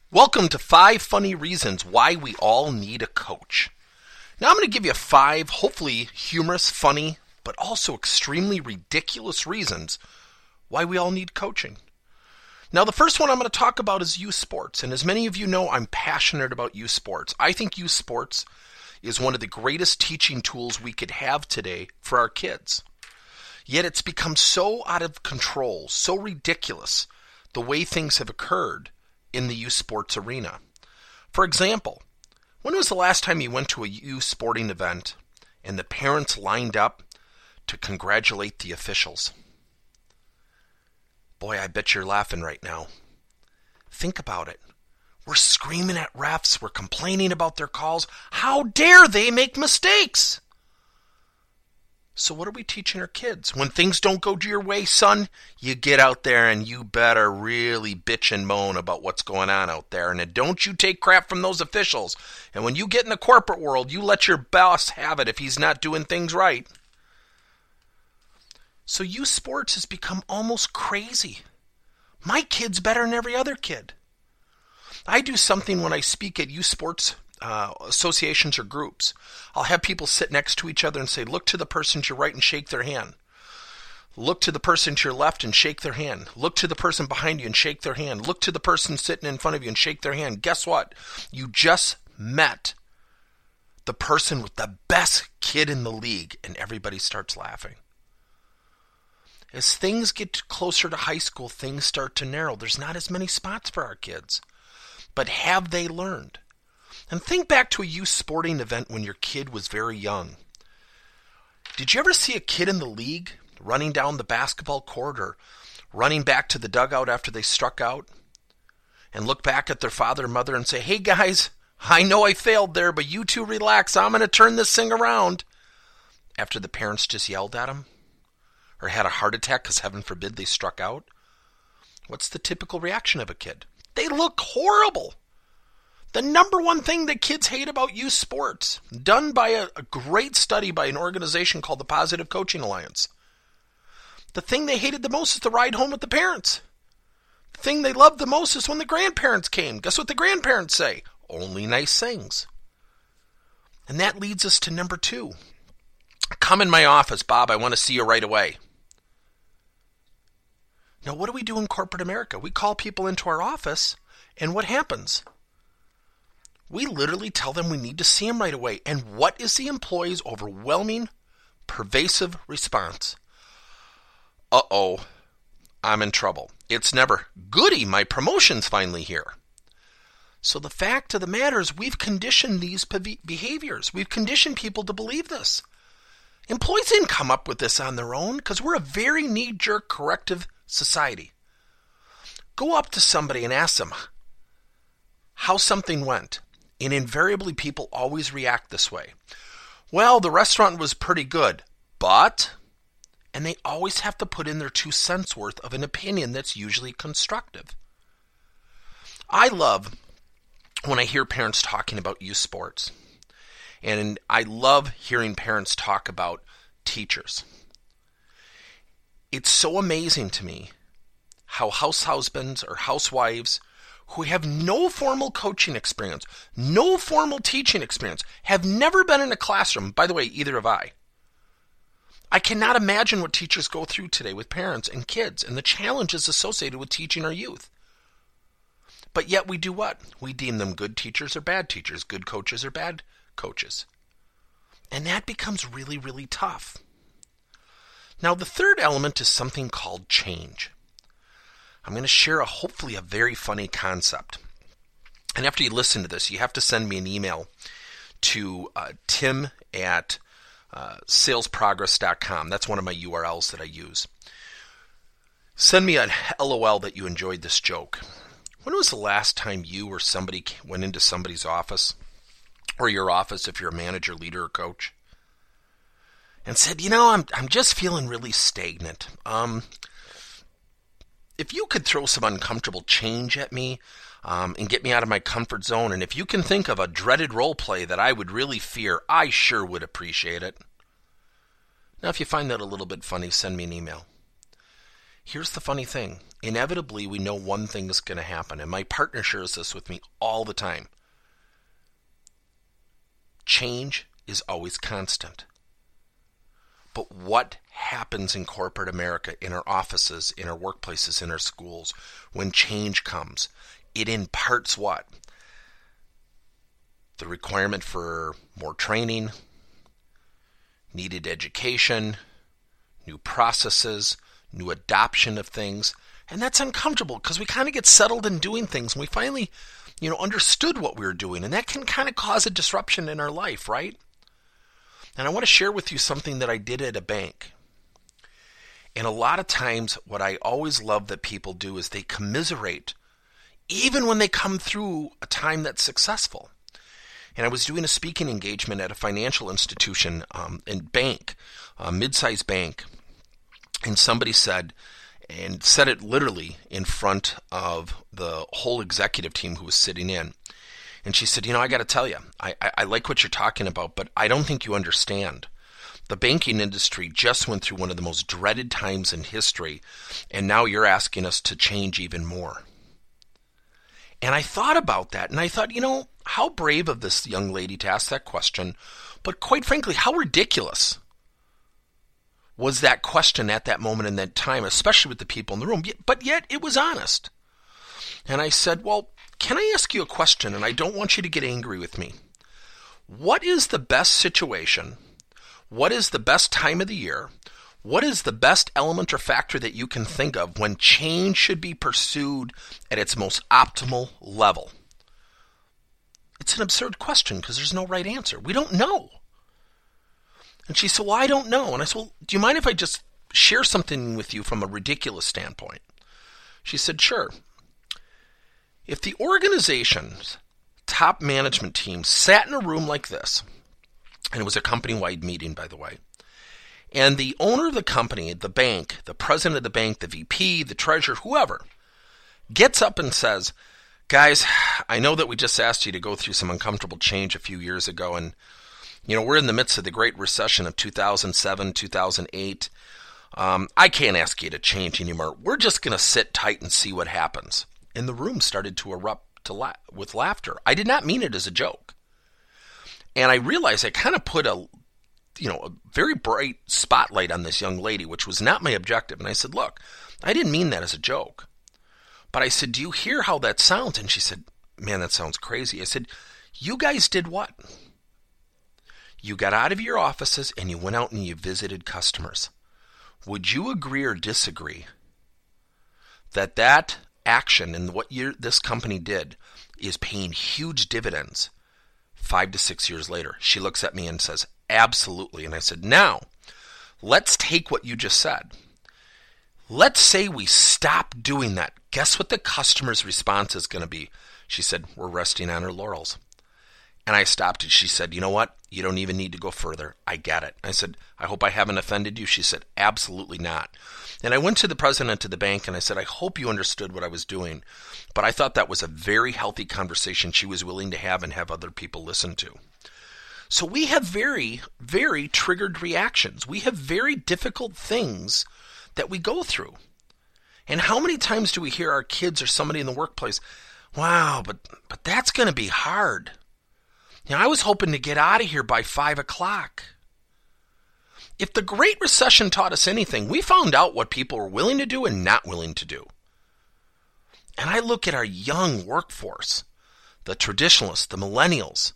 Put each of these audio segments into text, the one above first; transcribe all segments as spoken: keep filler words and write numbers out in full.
Welcome to five funny reasons why we all need a coach. Now I'm going to give you five, hopefully humorous, funny, but also extremely ridiculous reasons why we all need coaching. Now the first one I'm going to talk about is youth sports, and as many of you know, I'm passionate about youth sports. I think youth sports is one of the greatest teaching tools we could have today for our kids. Yet it's become so out of control, so ridiculous, the way things have occurred in the youth sports arena. For example, when was the last time you went to a youth sporting event and the parents lined up to congratulate the officials? Boy, I bet you're laughing right now. Think about it. We're screaming at refs. We're complaining about their calls. How dare they make mistakes? So what are we teaching our kids? When things don't go your way, son, you get out there and you better really bitch and moan about what's going on out there. And then don't you take crap from those officials. And when you get in the corporate world, you let your boss have it if he's not doing things right. So youth sports has become almost crazy. My kid's better than every other kid. I do something when I speak at youth sports Uh, associations or groups. I'll have people sit next to each other and say, look to the person to your right and shake their hand. Look to the person to your left and shake their hand. Look to the person behind you and shake their hand. Look to the person sitting in front of you and shake their hand. Guess what? You just met the person with the best kid in the league, and everybody starts laughing. As things get closer to high school, things start to narrow. There's not as many spots for our kids. But have they learned? And think back to a youth sporting event when your kid was very young. Did you ever see a kid in the league running down the basketball court or running back to the dugout after they struck out and look back at their father or mother and say, hey guys, I know I failed there, but you two relax. I'm going to turn this thing around. After the parents just yelled at them or had a heart attack because heaven forbid they struck out. What's the typical reaction of a kid? They look horrible. The number one thing that kids hate about youth sports, done by a, a great study by an organization called the Positive Coaching Alliance. The thing they hated the most is the ride home with the parents. The thing they loved the most is when the grandparents came. Guess what the grandparents say? Only nice things. And that leads us to number two. Come in my office, Bob. I want to see you right away. Now, what do we do in corporate America? We call people into our office, and what happens? We literally tell them we need to see them right away. And what is the employee's overwhelming, pervasive response? Uh-oh, I'm in trouble. It's never, goody, my promotion's finally here. So the fact of the matter is we've conditioned these behaviors. We've conditioned people to believe this. Employees didn't come up with this on their own because we're a very knee-jerk corrective society. Go up to somebody and ask them how something went. And invariably, people always react this way. Well, the restaurant was pretty good, but... And they always have to put in their two cents worth of an opinion that's usually constructive. I love when I hear parents talking about youth sports. And I love hearing parents talk about teachers. It's so amazing to me how house husbands or housewives who have no formal coaching experience, no formal teaching experience, have never been in a classroom. By the way, either have I. I cannot imagine what teachers go through today with parents and kids and the challenges associated with teaching our youth. But yet we do what? We deem them good teachers or bad teachers, good coaches or bad coaches. And that becomes really, really tough. Now, the third element is something called change. I'm going to share a hopefully a very funny concept. And after you listen to this, you have to send me an email to uh, tim at uh, sales progress dot com. That's one of my U R Ls that I use. Send me an LOL that you enjoyed this joke. When was the last time you or somebody went into somebody's office, or your office if you're a manager, leader, or coach, and said, you know, I'm I'm just feeling really stagnant. Um... If you could throw some uncomfortable change at me um, and get me out of my comfort zone, and if you can think of a dreaded role play that I would really fear, I sure would appreciate it. Now, if you find that a little bit funny, send me an email. Here's the funny thing. Inevitably, we know one thing is going to happen, and my partner shares this with me all the time. Change is always constant. But what happens in corporate America, in our offices, in our workplaces, in our schools, when change comes? It imparts what? The requirement for more training, needed education, new processes, new adoption of things. And that's uncomfortable because we kind of get settled in doing things and we finally, you know, understood what we were doing. And that can kind of cause a disruption in our life, right? And I want to share with you something that I did at a bank. And a lot of times what I always love that people do is they commiserate even when they come through a time that's successful. And I was doing a speaking engagement at a financial institution, um, and bank, a mid-sized bank. And somebody said, and said it literally in front of the whole executive team who was sitting in. And she said, you know, I got to tell you, I, I, I like what you're talking about, but I don't think you understand. The banking industry just went through one of the most dreaded times in history, and now you're asking us to change even more. And I thought about that, and I thought, you know, how brave of this young lady to ask that question, but quite frankly, how ridiculous was that question at that moment in that time, especially with the people in the room, but yet it was honest. And I said, well, can I ask you a question? And I don't want you to get angry with me. What is the best situation? What is the best time of the year? What is the best element or factor that you can think of when change should be pursued at its most optimal level? It's an absurd question because there's no right answer. We don't know. And she said, well, I don't know. And I said, well, do you mind if I just share something with you from a ridiculous standpoint? She said, sure. If the organization's top management team sat in a room like this, and it was a company-wide meeting, by the way, and the owner of the company, the bank, the president of the bank, the V P, the treasurer, whoever, gets up and says, guys, I know that we just asked you to go through some uncomfortable change a few years ago, and you know, we're in the midst of the Great Recession of two thousand seven, two thousand eight. Um, I can't ask you to change anymore. We're just going to sit tight and see what happens. And the room started to erupt to la- with laughter. I did not mean it as a joke. And I realized I kind of put a, you know, a very bright spotlight on this young lady, which was not my objective. And I said, look, I didn't mean that as a joke. But I said, do you hear how that sounds? And she said, man, that sounds crazy. I said, you guys did what? You got out of your offices and you went out and you visited customers. Would you agree or disagree that that action and what you, this company did is paying huge dividends five to six years later? She looks at me and says, absolutely. And I said, now, let's take what you just said. Let's say we stop doing that. Guess what the customer's response is going to be? She said, we're resting on our laurels. And I stopped and she said, you know what? You don't even need to go further. I get it. I said, I hope I haven't offended you. She said, absolutely not. And I went to the president of the bank and I said, I hope you understood what I was doing. But I thought that was a very healthy conversation she was willing to have and have other people listen to. So we have very, very triggered reactions. We have very difficult things that we go through. And how many times do we hear our kids or somebody in the workplace, wow, but but that's going to be hard. You know, I was hoping to get out of here by five o'clock. If the Great Recession taught us anything, we found out what people were willing to do and not willing to do. And I look at our young workforce, the traditionalists, the millennials,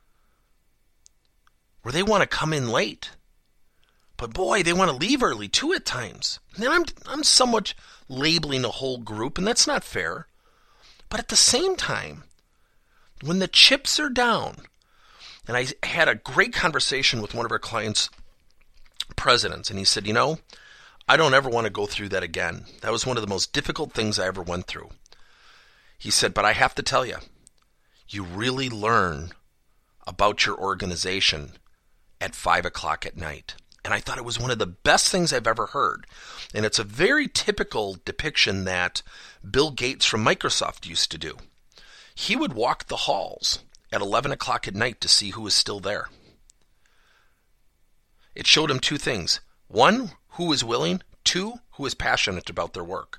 where they want to come in late. But boy, they want to leave early too at times. And I'm, I'm somewhat labeling a whole group, and that's not fair. But at the same time, when the chips are down, and I had a great conversation with one of our clients' presidents, and he said, you know, I don't ever want to go through that again. That was one of the most difficult things I ever went through. He said, but I have to tell you, you really learn about your organization at five o'clock at night. And I thought it was one of the best things I've ever heard. And it's a very typical depiction that Bill Gates from Microsoft used to do. He would walk the halls at eleven o'clock at night to see who was still there. It showed him two things. One, who was willing. Two, who is passionate about their work.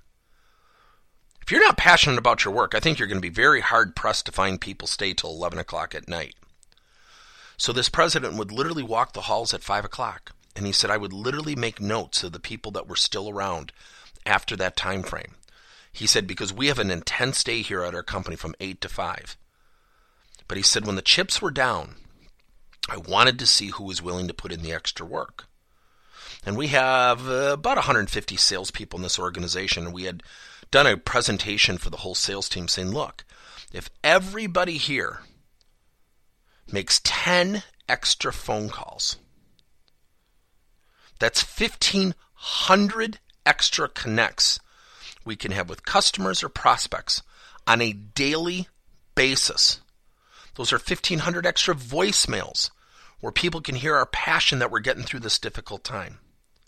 If you're not passionate about your work, I think you're going to be very hard-pressed to find people stay till eleven o'clock at night. So this president would literally walk the halls at five o'clock. And he said, I would literally make notes of the people that were still around after that time frame. He said, because we have an intense day here at our company from eight to five. But he said, when the chips were down, I wanted to see who was willing to put in the extra work. And we have uh, about one hundred fifty salespeople in this organization. And we had done a presentation for the whole sales team saying, look, if everybody here makes ten extra phone calls, that's fifteen hundred extra connects we can have with customers or prospects on a daily basis. Those are fifteen hundred extra voicemails where people can hear our passion that we're getting through this difficult time.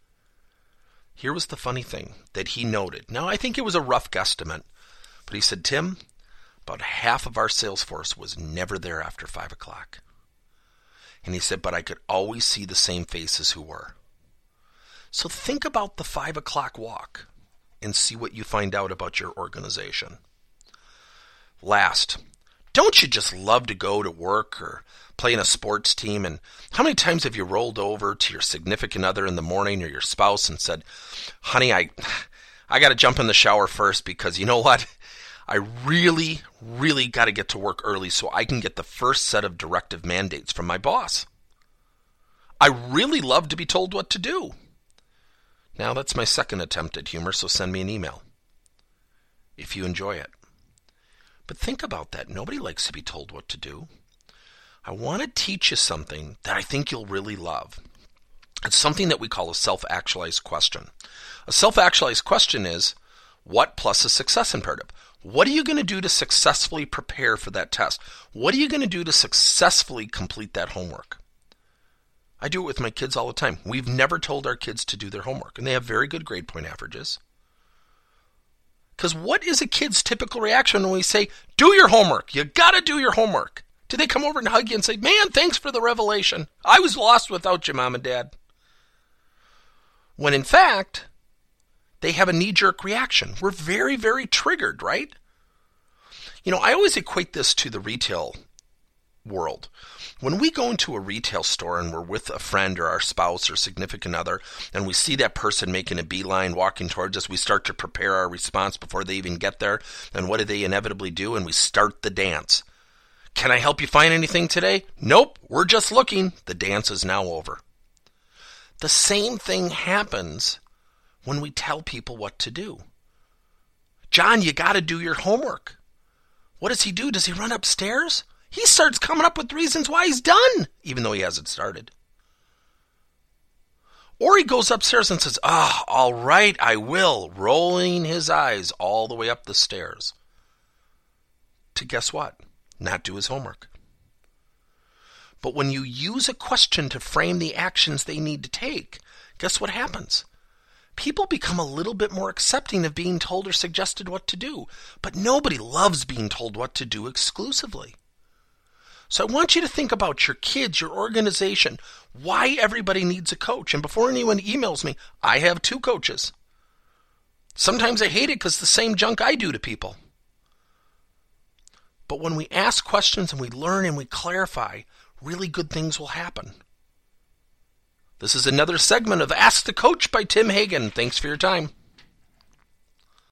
Here was the funny thing that he noted. Now, I think it was a rough guesstimate, but he said, Tim, about half of our sales force was never there after five o'clock. And he said, but I could always see the same faces who were. So think about the five o'clock walk and see what you find out about your organization. Last, don't you just love to go to work or play in a sports team? And how many times have you rolled over to your significant other in the morning or your spouse and said, honey, I I got to jump in the shower first because you know what? I really, really got to get to work early so I can get the first set of directive mandates from my boss. I really love to be told what to do. Now, that's my second attempt at humor, so send me an email if you enjoy it. But think about that. Nobody likes to be told what to do. I want to teach you something that I think you'll really love. It's something that we call a self-actualized question. A self-actualized question is, what plus a success imperative? What are you going to do to successfully prepare for that test? What are you going to do to successfully complete that homework? I do it with my kids all the time. We've never told our kids to do their homework, and they have very good grade point averages. Because what is a kid's typical reaction when we say, do your homework? You got to do your homework. Do they come over and hug you and say, man, thanks for the revelation. I was lost without you, Mom and Dad. When in fact, they have a knee-jerk reaction. We're very, very triggered, right? You know, I always equate this to the retail world. When we go into a retail store and we're with a friend or our spouse or significant other, and we see that person making a beeline walking towards us, we start to prepare our response before they even get there. And what do they inevitably do? And we start the dance. Can I help you find anything today? Nope, we're just looking. The dance is now over. The same thing happens when we tell people what to do. John, you got to do your homework. What does he do? Does he run upstairs? He starts coming up with reasons why he's done, even though he hasn't started. Or he goes upstairs and says, ah, oh, all right, I will, rolling his eyes all the way up the stairs. To guess what? Not do his homework. But when you use a question to frame the actions they need to take, guess what happens? People become a little bit more accepting of being told or suggested what to do. But nobody loves being told what to do exclusively. So I want you to think about your kids, your organization, why everybody needs a coach. And before anyone emails me, I have two coaches. Sometimes I hate it because the same junk I do to people. But when we ask questions and we learn and we clarify, really good things will happen. This is another segment of Ask the Coach by Tim Hagen. Thanks for your time.